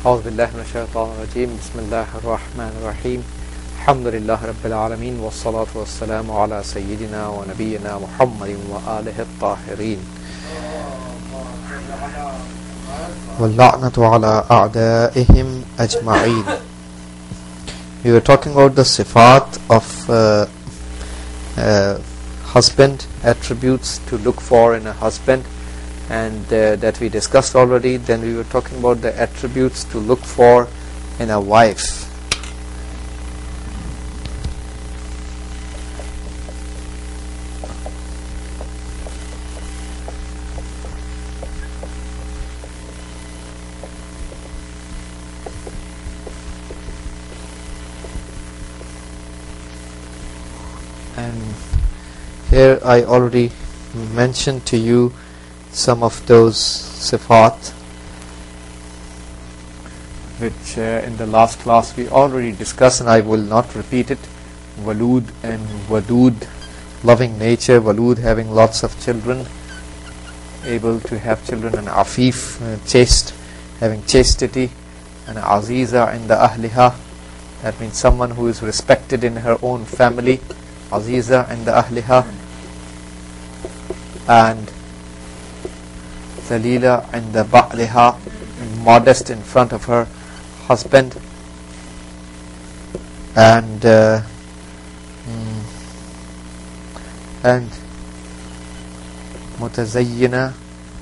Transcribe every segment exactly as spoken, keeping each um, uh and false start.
أعوذ بالله من الشيطان الرجيم بسم الله الرحمن الرحيم الحمد لله رب العالمين والصلاة والسلام على سيدنا ونبينا محمد وآله الطاهرين واللعنة على أعدائهم أجمعين. We were talking about the sifat of uh, uh, husband, attributes to look for in a husband, and uh, that we discussed already. Then we were talking about the attributes to look for in a wife. And here I already mentioned to you some of those sifat which uh, in the last class we already discussed, and I will not repeat it. Walud and Wadud, loving nature. Walud, having lots of children, able to have children, and Afif, uh, chaste, having chastity, and Aziza in the Ahliha, that means someone who is respected in her own family. Aziza in the Ahliha. And Zalila and the Ba'liha, modest in front of her husband. And uh, mm, and Mutazayyina,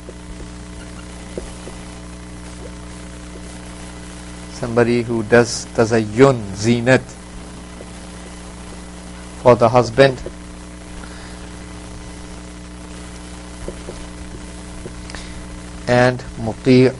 somebody who does tazayyun, zinat for the husband. And muti',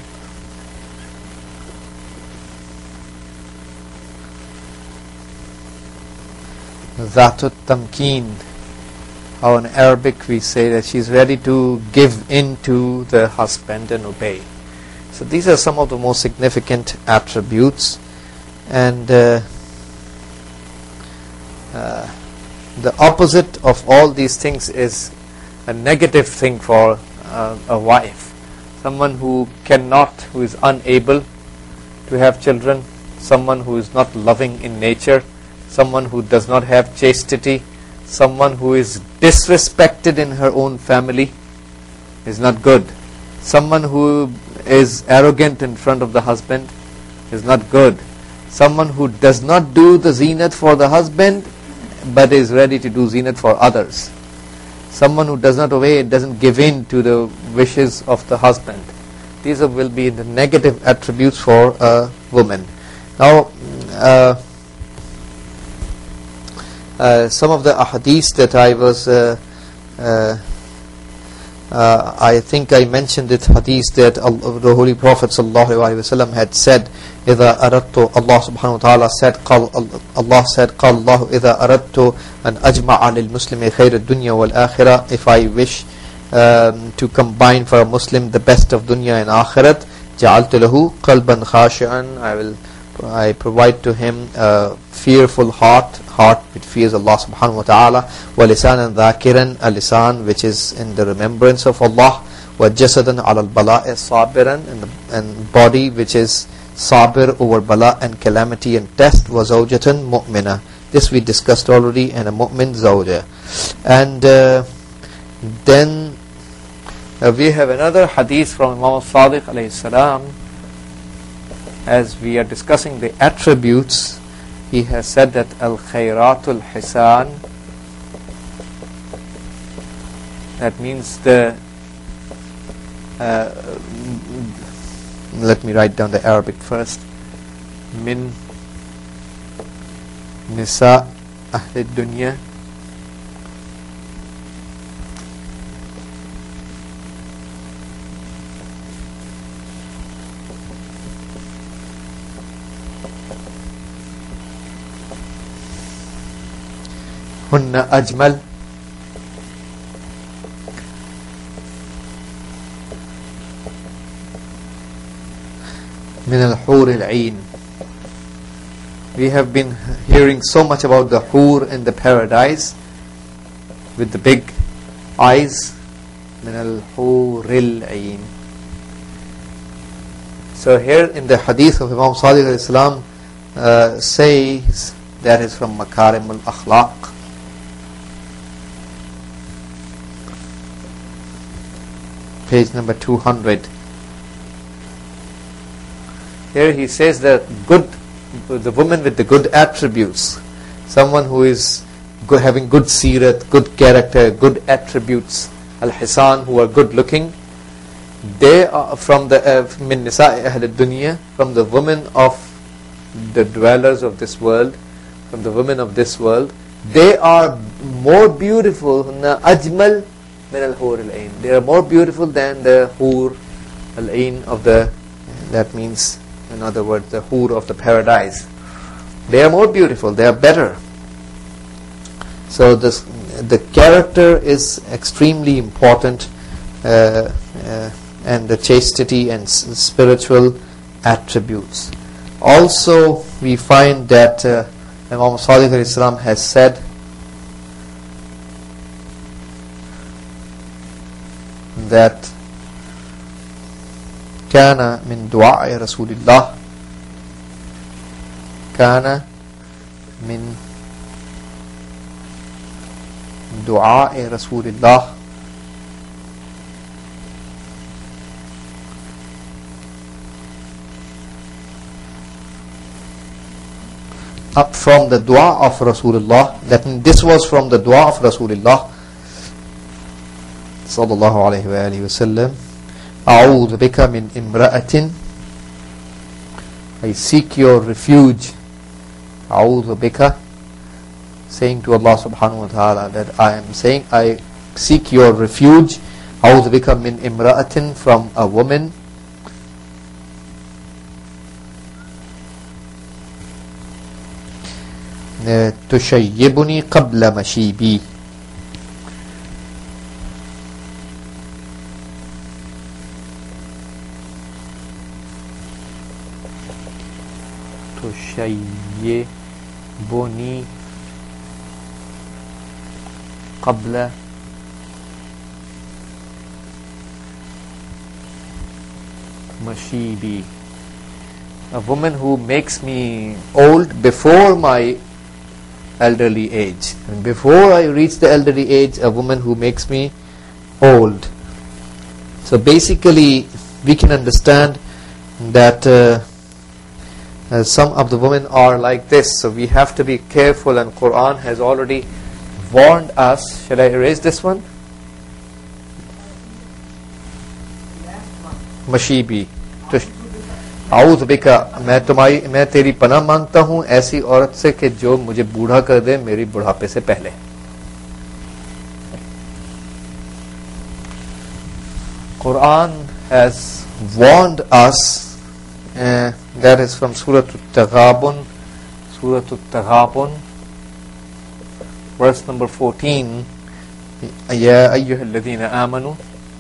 zatut tamkeen, or in Arabic we say that she's ready to give in to the husband and obey. So these are some of the most significant attributes, and uh, uh, the opposite of all these things is a negative thing for uh, a wife. Someone who cannot, who is unable to have children, someone who is not loving in nature, someone who does not have chastity, someone who is disrespected in her own family is not good. Someone who is arrogant in front of the husband is not good. Someone who does not do the zinat for the husband but is ready to do zinat for others. Someone who does not obey, doesn't give in to the wishes of the husband. These are, will be the negative attributes for a woman. Now, uh, uh, some of the ahadith that I was, uh, uh, uh, I think I mentioned it, hadith that the Holy Prophet sallallahu alaihi wasallam had said, إذا أردت, Allah subhanahu wa ta'ala said, قال, Allah said, قال الله إذا أردت أن أجمع للمسلم خير الدنيا والآخرة, if I wish um, to combine for a Muslim the best of dunya and akhirat, جعلت له قلبا خاشعا, I will I provide to him a fearful heart, heart which fears Allah subhanahu wa ta'ala, وَلِسَانًا ذَاكِرًا, a lisan which is in the remembrance of Allah, وَجَسَدًا عَلَى الْبَلَاءِ صَابِرًا, and, the, and body which is sabir over bala and calamity and test, وَزَوْجَةً مُؤْمِنًا, this we discussed already, and a mu'min zawja. And uh, then uh, we have another hadith from Imam Sadiq alayhi salam. As we are discussing the attributes, he has said that al-khairatul hisan, that means the uh, let me write down the Arabic first, min nisa ahli dunya, hunna ajmal, min al-hur al-ain. We have been hearing so much about the hur in the paradise with the big eyes. Min al-hur al-ain. So here in the hadith of Imam Sadiq alayhi salam uh, says that is from Makarim al-Akhlaq. Page number two hundred. Here he says that good, the woman with the good attributes, someone who is good, having good seerat, good character, good attributes, al-hisan, who are good looking, they are from the min nisa'i ahl ad-dunya, from the women of the dwellers of this world, from the women of this world, they are more beautiful, ajmal min al-hur al-ain, they are more beautiful than the hur al-ain of the, that means in other words the hur of the paradise. They are more beautiful, they are better. So this, the character is extremely important, uh, uh, and the chastity and s- spiritual attributes. Also we find that uh, Imam Sadiq alayhi salam has said that كان من دعاء رسول الله كان من دعاء رسول الله up from the dua of Rasulullah, that this was from the dua of Rasulullah sallallahu alayhi wa alihi wa sallam, أعوذ بك من امرأة, I seek your refuge, أعوذ بك, saying to Allah subhanahu wa ta'ala that I am saying I seek your refuge, أعوذ بك من امرأة, from a woman تشيبني قبل مشيبي, تشيبني قبل مشيبي, a woman who makes me old before my elderly age. And before I reach the elderly age, a woman who makes me old. So basically we can understand that uh, uh, some of the women are like this, so we have to be careful, and Quran has already warned us. Shall I erase this one? Mashibi. आऊज़ बिका, मैं तुम्हारी मैं तेरी पनाह मांगता हूँ ऐसी औरत से कि जो मुझे बूढ़ा कर दे मेरी बुढ़ापे से पहले. Quran has warned us, uh, that is from Surah At-Taghabun, Surah At-Taghabun, verse number fourteen. Ya ayyuhal ladhina amanu,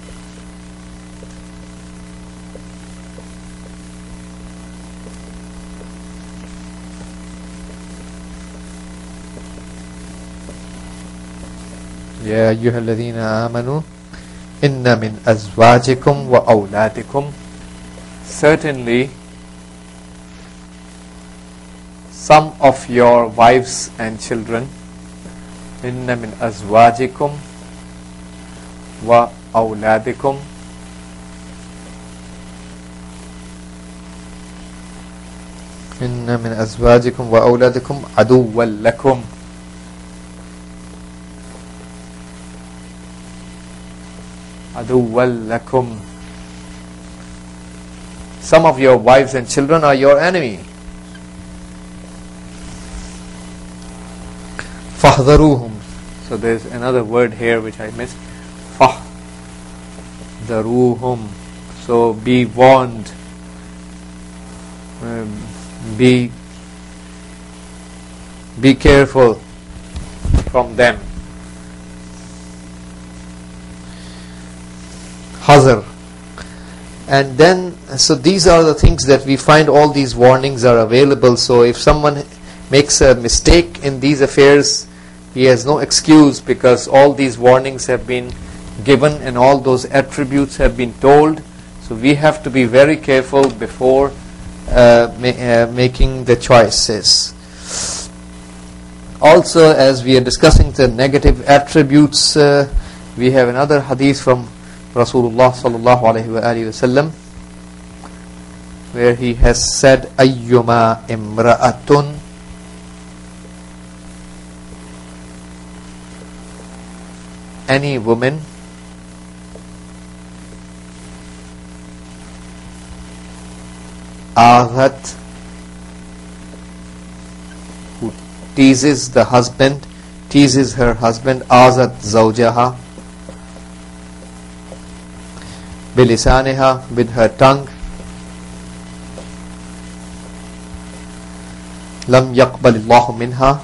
يا أيها الذين آمنوا إن من أزواجكم وأولادكم, certainly some of your wives and children, إن من أزواجكم وأولادكم, إن من أزواجكم وأولادكم عدوا لكم, عدوا لكم, some of your wives and children are your enemy. فاحذروهم, so there's another word here which I missed, فاحذروهم, so be warned, um, be be careful from them. Hazar. And then, so these are the things that we find, all these warnings are available. So if someone makes a mistake in these affairs, he has no excuse, because all these warnings have been given and all those attributes have been told. So we have to be very careful before uh, ma uh, making the choices. Also, as we are discussing the negative attributes, uh, we have another hadith from Rasulullah sallallahu alaihi wasallam, where he has said, "Ayyuma imra'atun any woman aghat who teases the husband, teases her husband, azat zawjaha bilisaniha, with her tongue, lam yaqbalillahu minha,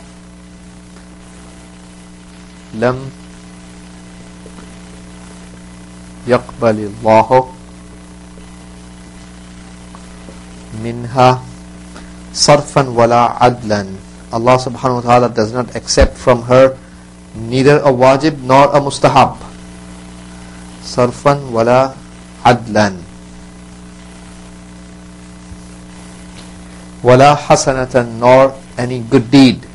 lam yaqbalillahu minha sarfan wala adlan. Allah subhanahu wa ta'ala does not accept from her neither a wajib nor a mustahab. Sarfan wala adlan. Wala hasanatan, nor any good deed.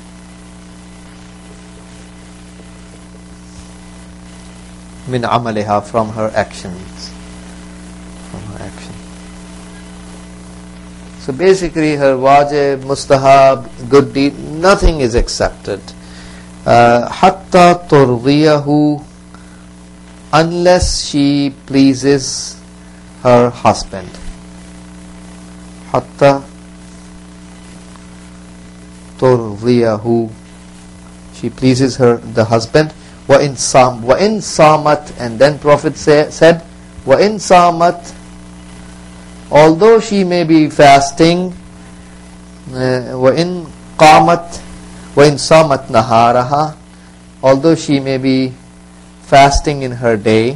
Min amaliha, from her actions. From her action. So basically her wajib, mustahab, good deed, nothing is accepted. Hatta turdiyahu, unless she pleases her husband. Hatta turdiyahu, she pleases her the husband. Wa in sam wa in samat, and then Prophet say, said wa in samat, although she may be fasting, wa in qamat wa in samat naharaha, although she may be fasting in her day,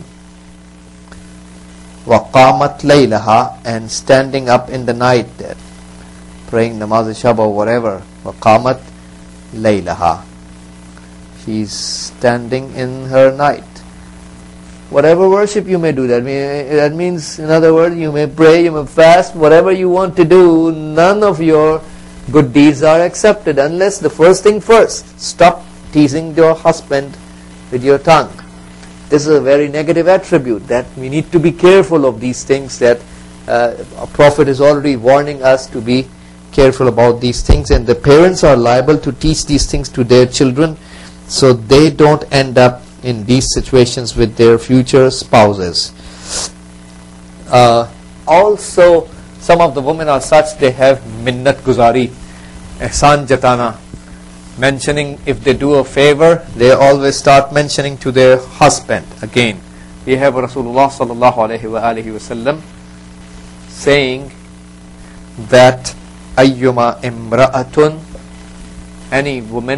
wa qamat laylaha, and standing up in the night, praying namaz shab or whatever, wa qamat laylaha, she's standing in her night. Whatever worship you may do, that, mean, that means, in other words, you may pray, you may fast, whatever you want to do, none of your good deeds are accepted unless the first thing first, stop teasing your husband with your tongue. This is a very negative attribute, that we need to be careful of these things, that uh, a Prophet is already warning us to be careful about these things, and the parents are liable to teach these things to their children so they don't end up in these situations with their future spouses. Uh, also, some of the women are such, they have minnat guzari, ihsan jatana, mentioning if they do a favor, they always start mentioning to their husband. Again, we have Rasulullah sallallahu alaihi wa alihi wasallam saying that ayyuma imra'atun, any woman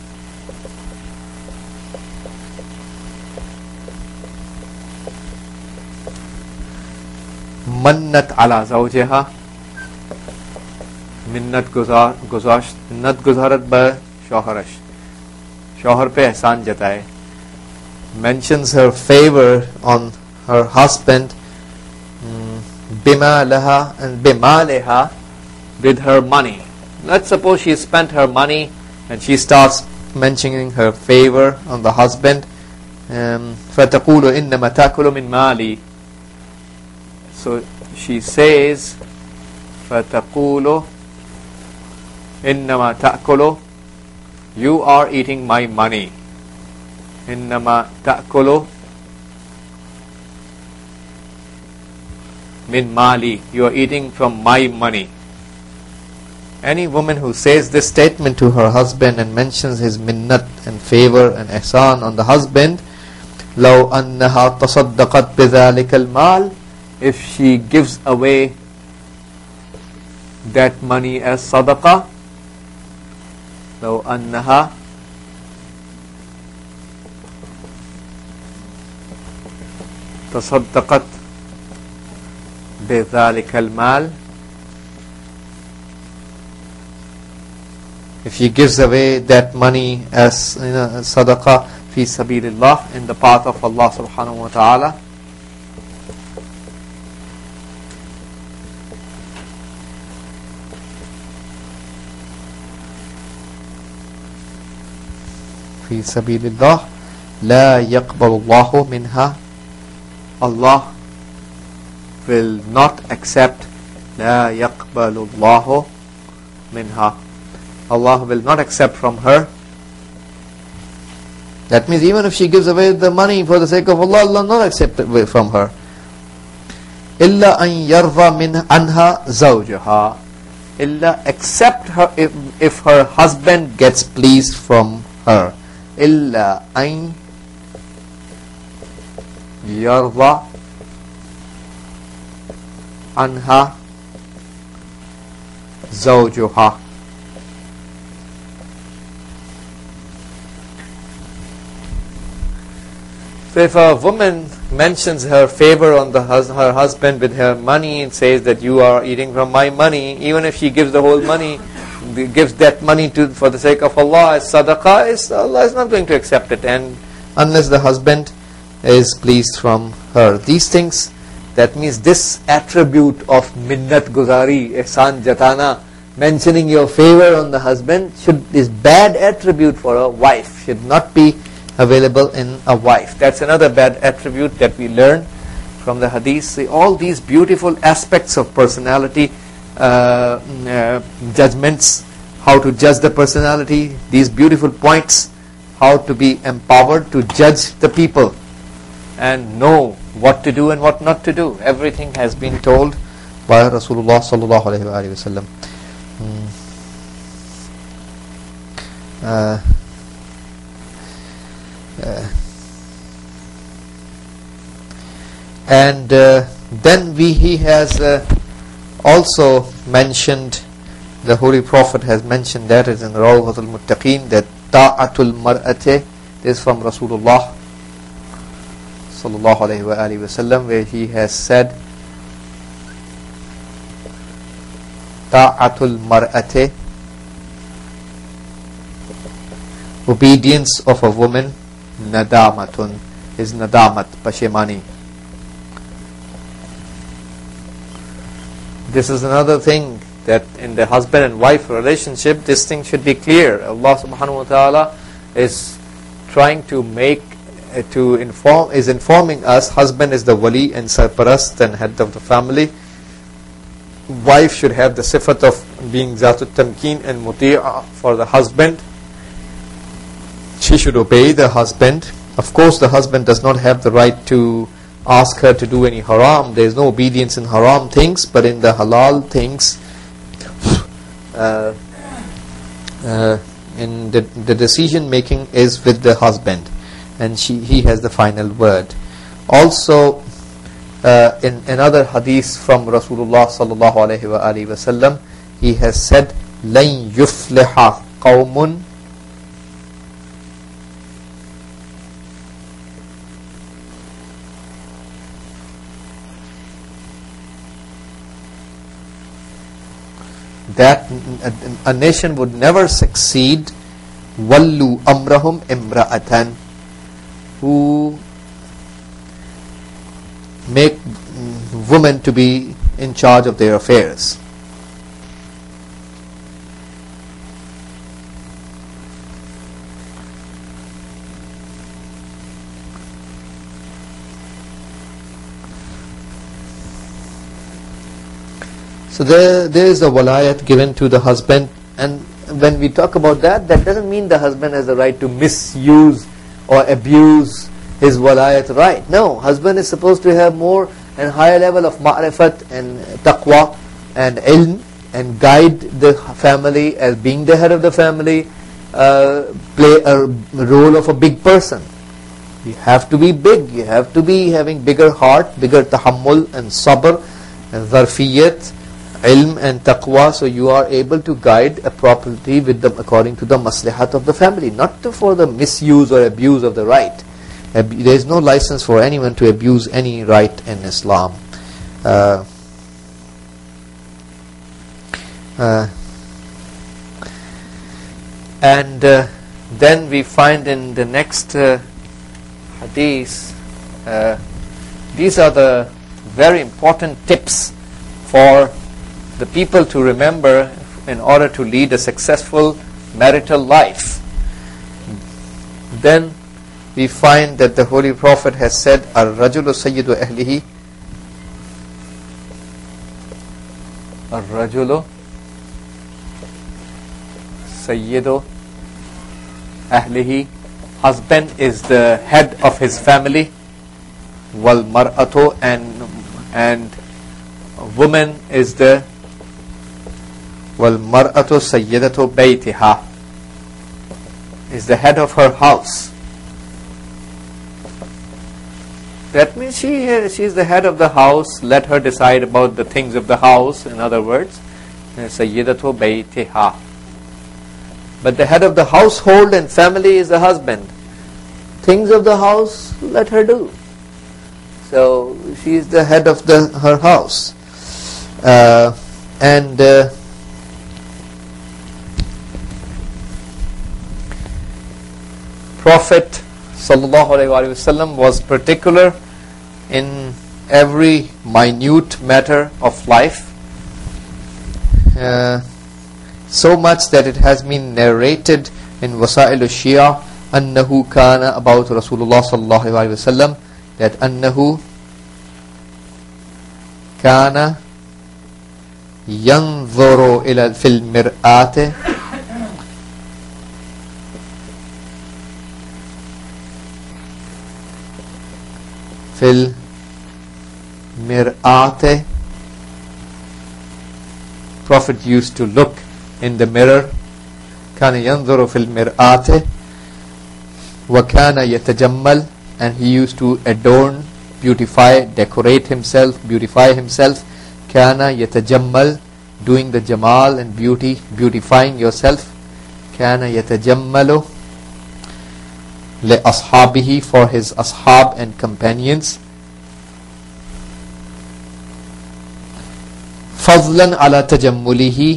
mannat ala zawjiha, minnat guzar guzash minnat guzarat ba shawharash, shawhar pe ihsan jataye, mentions her favor on her husband, bima laha, and bima leha, with her money. Let's suppose she spent her money and she starts mentioning her favor on the husband. فَتَقُولُ إِنَّمَا تَأْكُلُ مِنْ مَالِي, so she says, فَتَقُولُ إِنَّمَا تَأْكُلُ, you are eating my money. إِنَّمَا تَأْكُلُ مِنْ مَالِي, you are eating from my money. Any woman who says this statement to her husband and mentions his minnat and favor and ihsan on the husband, لَوْ أَنَّهَا تَصَدَّقَتْ بِذَلِكَ الْمَالِ, if she gives away that money as sadaqah, لَوْ أَنَّهَا تَصَدَّقَتْ بِذَلِكَ الْمَالِ, if she gives away that money as, you know, sadaqah fi sabilillah, in the path of Allah subhanahu wa ta'ala, في سبيل الله لا يقبل الله منها. Allah will not accept. لا يقبل الله منها. Allah will not accept from her. That means even if she gives away the money for the sake of Allah, Allah will not accept it from her. إلا أن يرضى من عنها زوجها. Illa except her if, if her husband gets pleased from her. Illa an yarda anha zawjuha. So if a woman mentions her favor on the hus her husband with her money and says that you are eating from my money, even if she gives the whole money, gives that money to for the sake of Allah as sadaqah, is Allah is not going to accept it, and unless the husband is pleased from her. These things, that means this attribute of minnat guzari, ihsan jatana, mentioning your favor on the husband, should is bad attribute for a wife, should not be available in a wife. That's another bad attribute that we learn from the hadith. See, all these beautiful aspects of personality, uh, uh, judgments, how to judge the personality, these beautiful points, how to be empowered to judge the people and know what to do and what not to do. Everything has been told by Rasulullah sallallahu alaihi wasallam. Hmm. Uh, Uh, and uh, then we he has uh, also mentioned, the Holy Prophet has mentioned that is in Rawdatul Muttaqeen, that ta'atul mar'ati is from Rasulullah sallallahu alaihi wa alihi wasallam, where he has said ta'atul mar'ati, obedience of a woman, nadamatun, is nadamat, pashemani. This is another thing that in the husband and wife relationship, this thing should be clear. Allah subhanahu wa ta'ala is trying to make, uh, to inform, is informing us, husband is the wali and sarparast and head of the family. Wife should have the sifat of being zatut tamkeen and muti'a for the husband. She should obey the husband. Of course, the husband does not have the right to ask her to do any haram. There is no obedience in haram things, but in the halal things, uh, uh, in the, the decision making is with the husband, and she he has the final word. Also, uh, in another hadith from Rasulullah sallallahu alaihi wa alihi wasallam, he has said, "Lan yufliha qawmun." That a, a nation would never succeed, wallu amrahum imra'atan, who make women to be in charge of their affairs. So there, there is a walayat given to the husband, and when we talk about that, that doesn't mean the husband has the right to misuse or abuse his walayat right. No, husband is supposed to have more and higher level of ma'rifat and taqwa and ilm, and guide the family as being the head of the family, uh, play a role of a big person. You have to be big, you have to be having bigger heart, bigger tahammul and sabr and zarfiyat, ilm and taqwa, so you are able to guide a property with them according to the maslahat of the family, not to for the misuse or abuse of the right. Ab there is no license for anyone to abuse any right in Islam. Uh, uh, and uh, then we find in the next uh, hadith, uh, these are the very important tips for the people to remember in order to lead a successful marital life. then we find that the Holy Prophet has said, Ar-rajulu sayyidu ahlihi. Ar-rajulu sayyidu ahlihi. Husband is the head of his family. Wal mar'atu, and and woman is the wal mar'atu sayyidatu baytiha, is the head of her house. That means she she is the head of the house. Let her decide about the things of the house. In other words, sayyidatu baytiha. But the head of the household and family is the husband. Things of the house, let her do. So she is the head of the her house, uh, and uh, Prophet sallallahu alaihi wasallam was particular in every minute matter of life, uh, so much that it has been narrated in Wasa'il al-Shia annahu kana, about Rasulullah sallallahu alaihi wasallam, that annahu kana yanzuru ila fil mir'ati fil mir'ati. Prophet used to look in the mirror. Kana yanzuru fil mir'ati wa kana yatajammal, and he used to adorn, beautify, decorate himself, beautify himself. Kana yatajammal, doing the jamal and beauty, beautifying yourself. Kana yatajammalu li ashabihi, for his ashab and companions. Fadlan ala tajammulihi,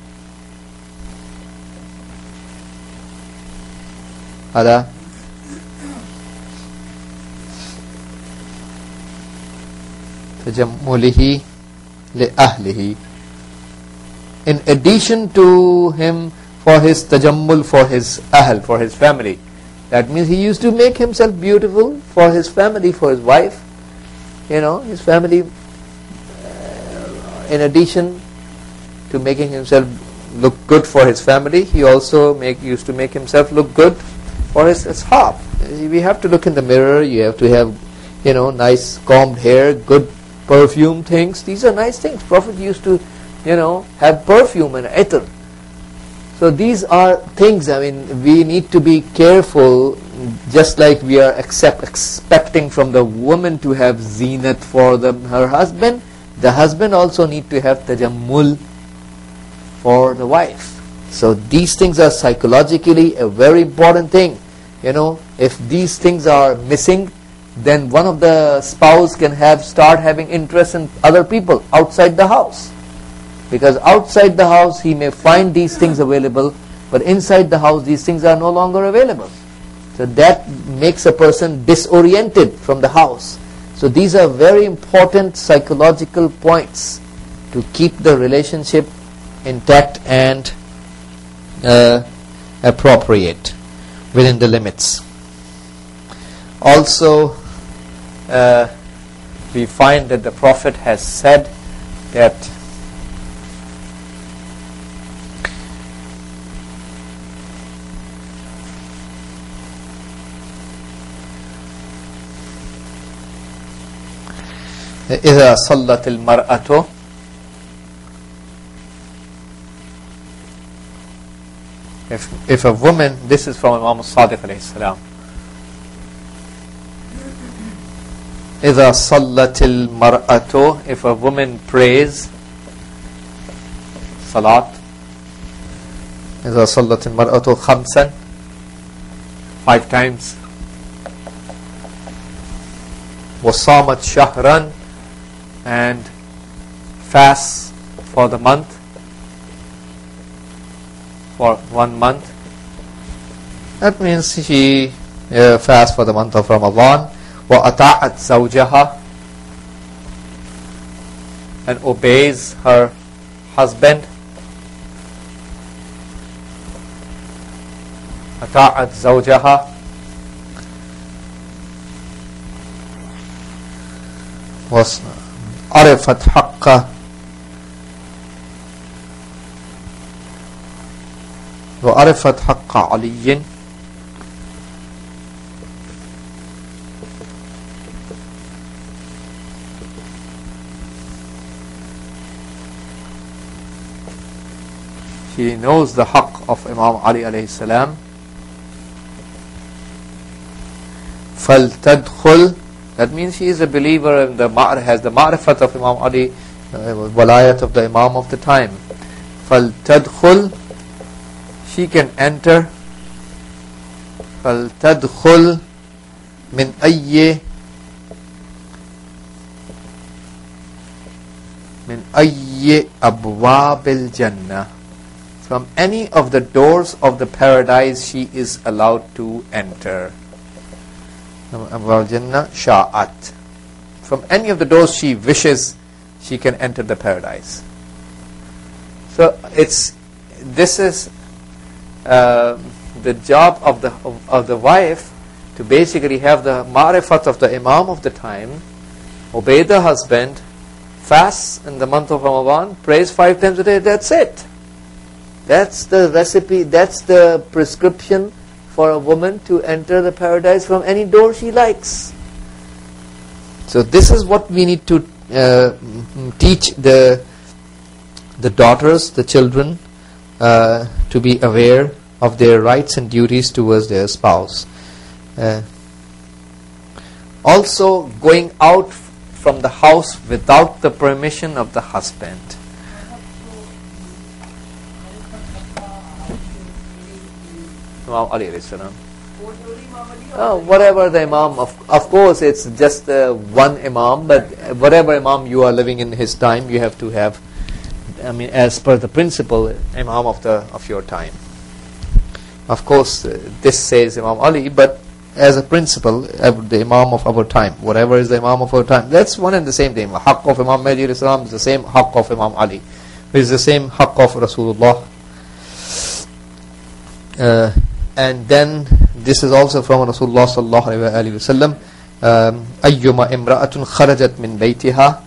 ala tajammulihi li ahlihi. In addition to him, for his tajammul, for his ahl, for his family. That means he used to make himself beautiful for his family, for his wife, you know, his family. Uh, in addition to making himself look good for his family, he also make used to make himself look good for his ashab. We have to look in the mirror. You have to have, you know, nice combed hair, good perfume things. These are nice things. Prophet used to, you know, have perfume and itar. So these are things, I mean, we need to be careful, just like we are accept, expecting from the woman to have zinat for the, her husband, the husband also need to have tajammul for the wife. So these things are psychologically a very important thing. You know, if these things are missing, then one of the spouse can have start having interest in other people outside the house. Because outside the house he may find these things available, but inside the house these things are no longer available. So that makes a person disoriented from the house. So these are very important psychological points to keep the relationship intact and uh, appropriate within the limits. Also, uh, we find that the Prophet has said that إذا صلت المرأة if if a woman, this is from Imam Sadiq alayhi salam, إذا صلت المرأة, if a woman prays salat, إذا صلت المرأة خمسا, five times, وصامت شهرا, and fasts for the month, for one month. That means she uh, fasts for the month of Ramadan. وَأَطَاعَتْ زَوْجَهَا, and obeys her husband. أَطَاعَتْ زَوْجَهَا, was عرفت حق وعرفت حق علي she knows the haqq of Imam Ali alayhi salam. فَلْتَدْخُلْ, that means she is a believer and the has the ma'rifat of Imam Ali, uh, walayat of the Imam of the time. فَلْتَدْخُلْ, she can enter. فَلْتَدْخُلْ مِنْ أَيِّ مِنْ أَيِّ أَبْوَابِ الْجَنَّةِ, from any of the doors of the paradise she is allowed to enter. Jannah sha'at, from any of the doors she wishes she can enter the paradise. So it's this is uh, the job of the of, of the wife to basically have the ma'rifat of the Imam of the time, obey the husband, fast in the month of Ramadan, prays five times a day. That's it. That's the recipe, that's the prescription for a woman to enter the paradise from any door she likes. So this is what we need to uh, teach the the daughters, the children, uh, to be aware of their rights and duties towards their spouse. Uh, also, going out from the house without the permission of the husband. Imam Ali alayhi salam. Oh, whatever the Imam, of, of course it's just uh, one Imam, but whatever Imam you are living in his time, you have to have, I mean, as per the principle, Imam of the of your time. Of course, uh, this says Imam Ali, but as a principle, uh, the Imam of our time, whatever is the Imam of our time, that's one and the same thing. Haqq of Imam Mahdi alayhi salam is the same Haqq of Imam Ali, which is the same Haqq of Rasulullah. Uh, And then this is also from Rasulullah sallallahu alaihi wasallam. Ayyuma imra'atun kharajat min baytiha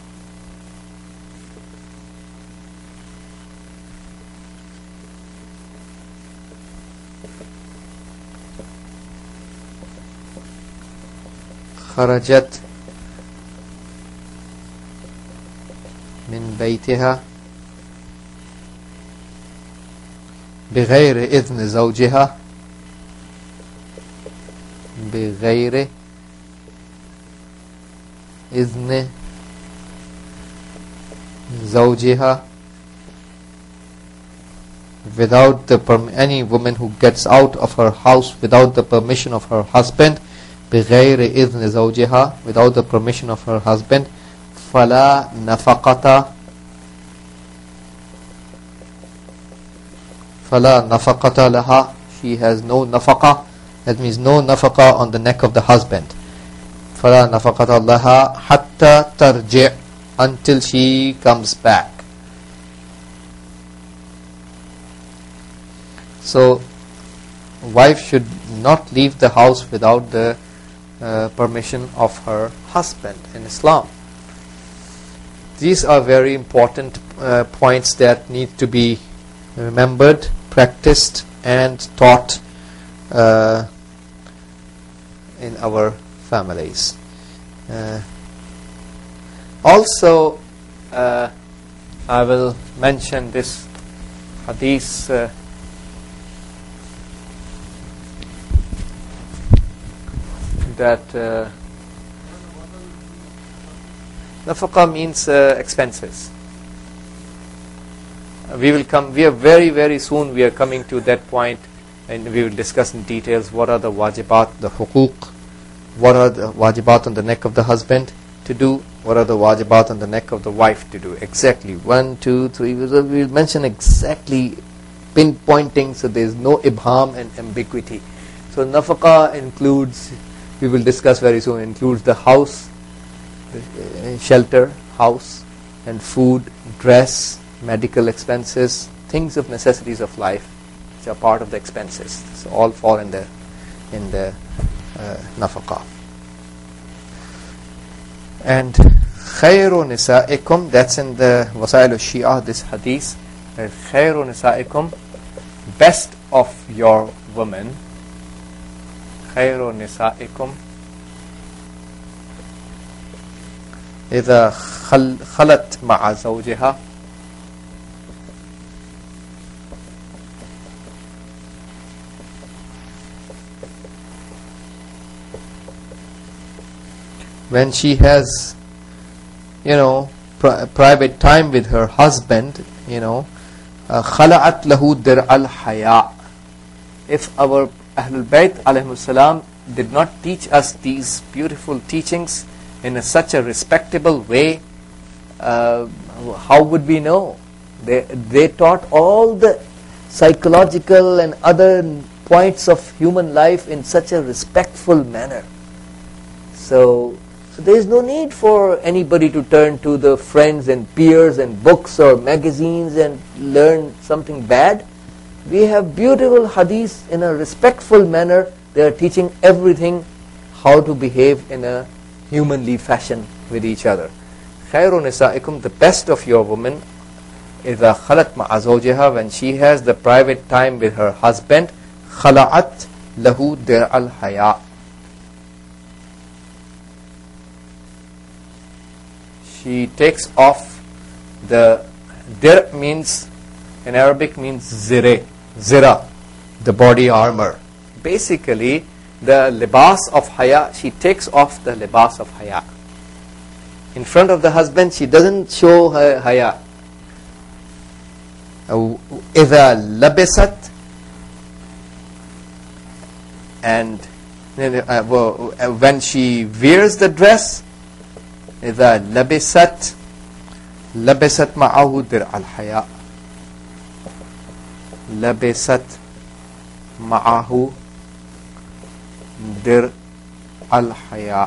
kharajat min baytiha بغير إذن زوجها بغير إذن زوجها, without the perm- any woman who gets out of her house without the permission of her husband, بغير إذن زوجها, without the permission of her husband, فلا نفقة فلا نفقة لها, she has no nafaqa, that means no nafaqa on the neck of the husband. فلا نفقة لها حتى ترجع, until she comes back. So wife should not leave the house without the uh, permission of her husband in Islam. These are very important uh, points that need to be remembered, practiced and taught uh, in our families. Uh, also, uh, I will mention this hadith uh, that uh, nafaqa means uh, expenses. We will come, we are very very soon we are coming to that point, and we will discuss in details what are the wajibat, the huquq, what are the wajibat on the neck of the husband to do, what are the wajibat on the neck of the wife to do. Exactly, one, two, three, we will mention exactly, pinpointing, so there is no ibham and ambiguity. So nafaqa includes, we will discuss very soon, includes the house, uh, shelter, house, and food, dress, medical expenses, things of necessities of life, which are part of the expenses. So all fall in the in the uh, nafaqa. And khayru nisa'ikum, that's in the Wasail al-Shia, this hadith, that khayru nisa'ikum, best of your women, khayru nisa'ikum, إذا خل خلت مع زوجها, when she has, you know, pri private time with her husband, you know, خلعت له درع الحياء. If our Ahlul Bayt alayhimus salam did not teach us these beautiful teachings in a, such a respectable way, uh, how would we know? They, they taught all the psychological and other points of human life in such a respectful manner. So, so there is no need for anybody to turn to the friends and peers and books or magazines and learn something bad. We have beautiful hadiths in a respectful manner. They are teaching everything, how to behave in a humanly fashion with each other. خَيْرُ نِسَائِكُمْ, the best of your women, إِذَا خَلَتْ مَعَ زَوْجِهَا, when she has the private time with her husband, خَلَعَتْ لَهُ دِرْعَ الْحَيَاءِ, she takes off the, dir means, in Arabic means zire, zira, the body armor. Basically, the libas of haya, she takes off the libas of haya. In front of the husband, she doesn't show her haya. إِذَا لَبِسَتْ, and when she wears the dress, إِذَا لَبِسَتْ لَبِسَتْ مَعَهُ دِرْعَ الْحَيَاءِ, لَبِسَتْ مَعَهُ dir al-haya.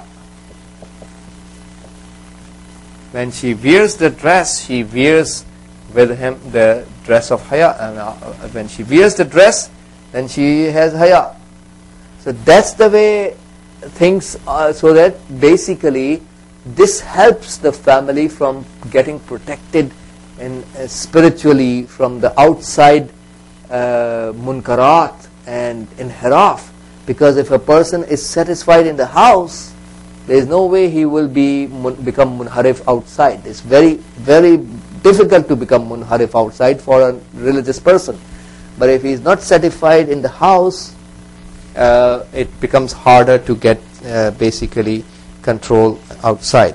When she wears the dress, she wears with him the dress of haya. And uh, when she wears the dress, then she has haya. So that's the way things are, so that basically this helps the family from getting protected and uh, spiritually from the outside uh, munkarat and inhiraf. Because if a person is satisfied in the house, there is no way he will be become munharif outside. It's very, very difficult to become munharif outside for a religious person. But if he is not satisfied in the house, uh, it becomes harder to get uh, basically control outside.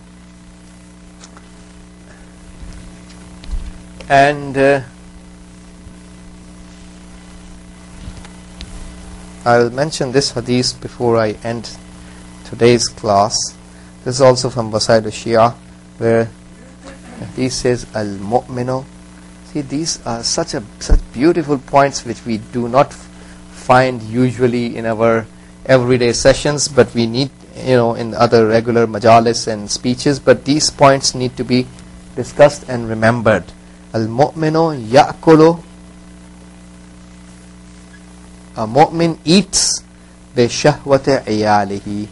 And uh, I'll mention this hadith before I end today's class. This is also from Wasail al-Shia, where he says al-mu'minu. See, these are such a such beautiful points which we do not find usually in our everyday sessions, but we need, you know, in other regular majalis and speeches. But these points need to be discussed and remembered. Al-mu'minu ya'kulu, a mu'min eats bi shahwati iyalihi.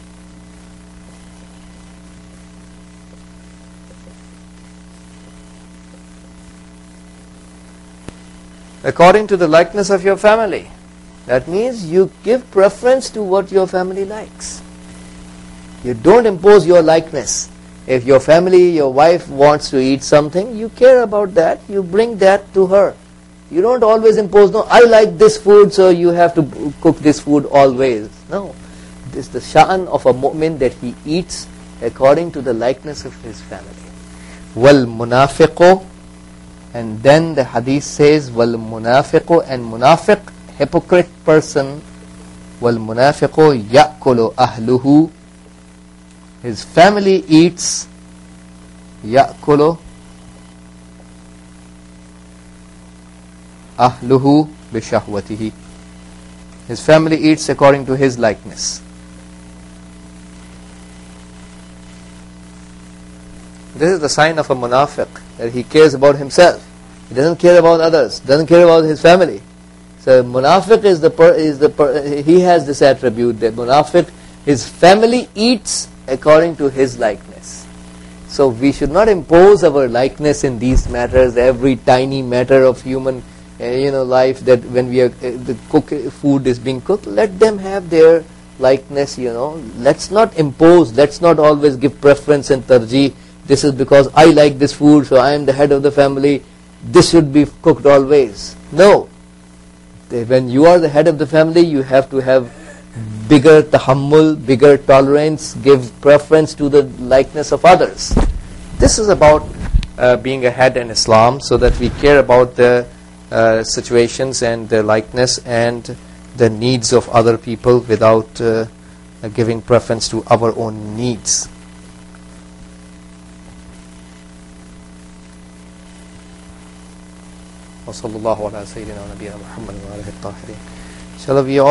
According to the likeness of your family. That means you give preference to what your family likes. You don't impose your likeness. If your family, your wife wants to eat something, you care about that, you bring that to her. You don't always impose, no, I like this food, so you have to cook this food always. No. This is the sha'an of a mu'min, that he eats according to the likeness of his family. Wal munafiqu, and then the hadith says, wal munafiqu, and munafiq, hypocrite person, wal munafiqu ya'kulu ahluhu, his family eats, ya'kulu ahluhu bi shahwatihi, his family eats according to his likeness. This is the sign of a munafiq, that he cares about himself. He doesn't care about others, doesn't care about his family. So munafiq is the per, is the per, he has this attribute, that munafiq, his family eats according to his likeness. So we should not impose our likeness in these matters, every tiny matter of human uh, you know, life, that when we are, uh, the cook, food is being cooked, let them have their likeness, you know. Let's not impose, let's not always give preference and tarjih. This is because I like this food, so I am the head of the family, this should be cooked always. No. When you are the head of the family, you have to have bigger tahammul, bigger tolerance, give preference to the likeness of others. This is about uh, being a head in Islam, so that we care about the uh, situations and the likeness and the needs of other people without uh, uh, giving preference to our own needs. وصلى الله على سيدنا ونبينا محمد وعلى آله الطاهرين. Shall we all